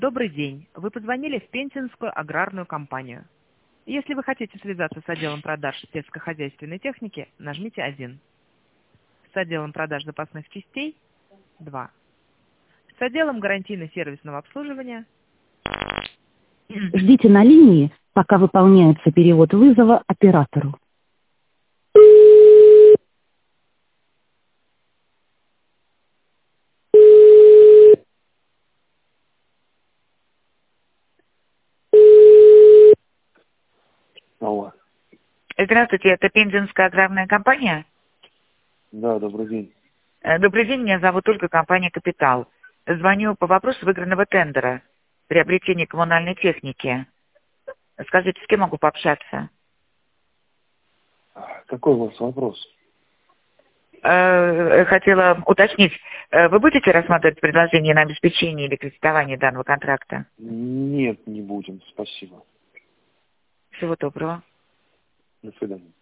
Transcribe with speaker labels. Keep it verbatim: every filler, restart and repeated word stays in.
Speaker 1: Добрый день. Вы позвонили в Пензенскую аграрную компанию. Если вы хотите связаться с отделом продаж сельскохозяйственной техники, нажмите один. С отделом продаж запасных частей – два. С отделом гарантийно-сервисного обслуживания –
Speaker 2: Ждите на линии, пока выполняется перевод вызова оператору.
Speaker 3: Алло.
Speaker 4: Здравствуйте, это Пензенская аграрная компания?
Speaker 3: Да, добрый день.
Speaker 4: Э, Добрый день, меня зовут Ольга, компания «Капитал». Звоню по вопросу выигранного тендера приобретения коммунальной техники. Скажите, с кем могу пообщаться?
Speaker 3: Какой у вас вопрос?
Speaker 4: Э, Хотела уточнить, э, вы будете рассматривать предложение на обеспечение или кредитование данного контракта?
Speaker 3: Нет, не будем, спасибо.
Speaker 4: Всего доброго.
Speaker 3: До свидания.